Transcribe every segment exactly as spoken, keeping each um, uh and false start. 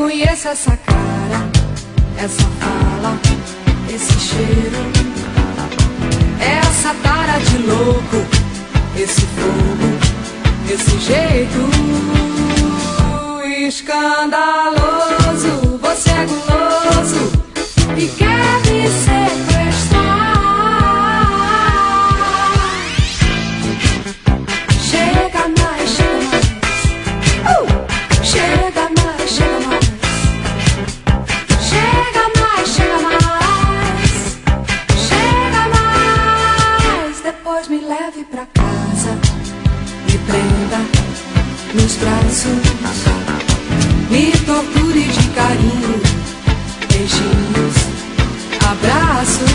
conheço essa cara, essa fala, esse cheiro, essa tara de louco, esse fogo, esse jeito escandaloso. Você é guloso e quer me sequestrar. Chega mais, chega mais. Uh! Chega mais, chega mais. Chega mais, chega mais. Chega mais. Depois me leve pra casa, me prenda nos braços, me torture de carinho, beijinhos, abraços.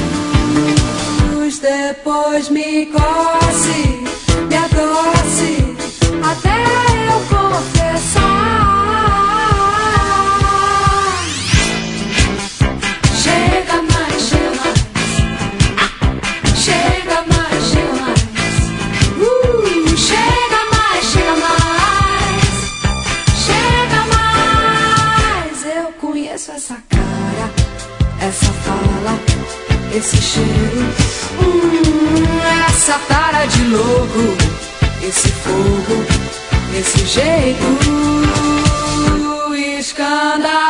Depois me coce, me adoce, até eu confessar. Chega mais, chega mais. Chega mais, chega mais. Uh, chega mais, chega mais. Chega mais. Eu conheço essa cara, essa fala, esse cheiro, hum, essa tara de louco, esse fogo, esse jeito escandaloso.